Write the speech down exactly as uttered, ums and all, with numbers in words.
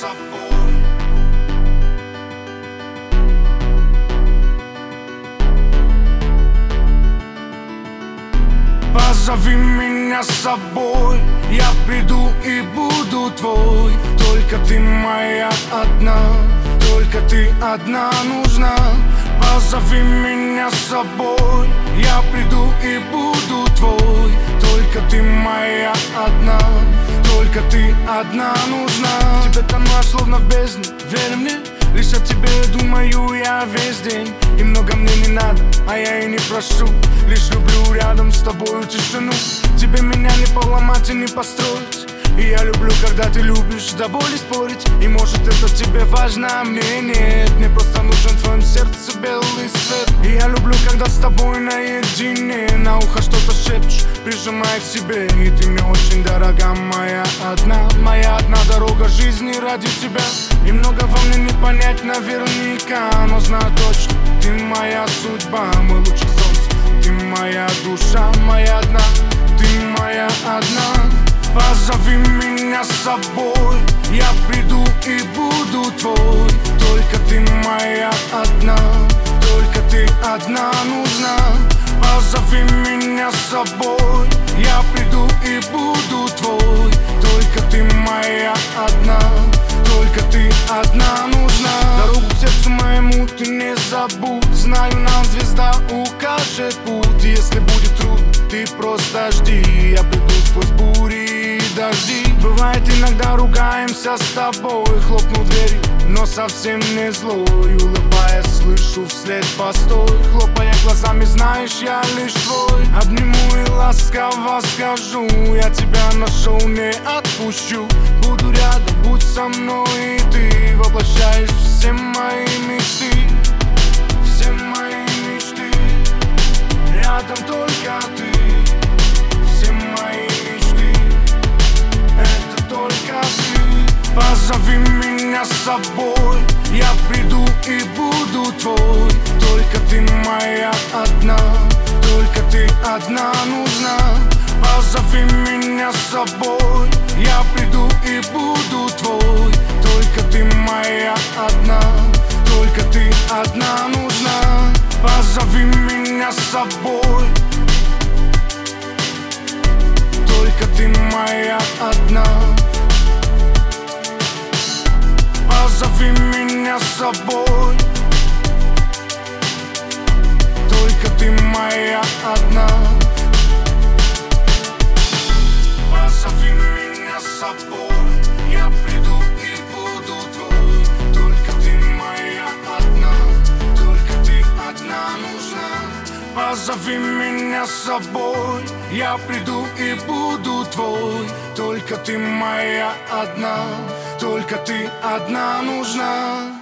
собой. Позови меня с собой, я приду и буду твой. Только ты моя одна, только ты одна нужна. Позови меня с собой, я приду и буду твой. Только ты моя одна, только ты одна нужна. Тебе тону словно в бездне, верь мне, лишь о тебе думаю я весь день. И много мне не надо, а я и не прошу, лишь люблю рядом с тобою тишину. Тебе меня не поломать и не построить. И я люблю, когда ты любишь до боли спорить. И может это тебе важно, а мне нет. Мне просто нужен в твоем сердце белый свет. И я люблю, когда с тобой наедине на ухо что-то шепчешь, прижимая к себе. И ты мне очень дорога, моя одна, моя одна дорога жизни ради тебя. И много во мне не понять наверняка, но знаю точно, ты моя судьба, мой лучик солнца. Ты моя душа, моя одна, ты моя одна. Позови меня с собой, я приду и буду твой. Только ты моя одна, только ты одна нужна. Позови меня с собой, я приду и буду твой. Только ты моя одна, только ты одна нужна. Дорогу к сердцу моему ты не забудь. Знаю, нам звезда укажет путь. И если будет трудно, ты просто жди. Я приду сквозь бури и дожди. Бывает, иногда ругаемся с тобой, хлопнул дверью, но совсем не злой. Улыбаясь, слышу вслед постой. Хлопая глазами, знаешь, я лишь твой. Обниму и ласково скажу, я тебя нашел, не отпущу. Буду рядом, будь со мной, и ты воплощаешь все мои мечты. Все мои мечты, рядом только ты. Все мои мечты, это только ты. Позови меня с собой, я приду и буду твой. Только ты моя одна, только ты одна нужна. Позови меня с собой, я приду и буду твой. Только ты моя одна, только ты одна нужна. Позови меня с собой, только ты моя одна. Позови меня с собой, только ты моя одна. Позови меня с собой, я приду и буду твой. Только ты моя одна, только ты одна нужна. Позови меня с собой, я приду и буду твой. Только ты моя одна, только ты одна нужна.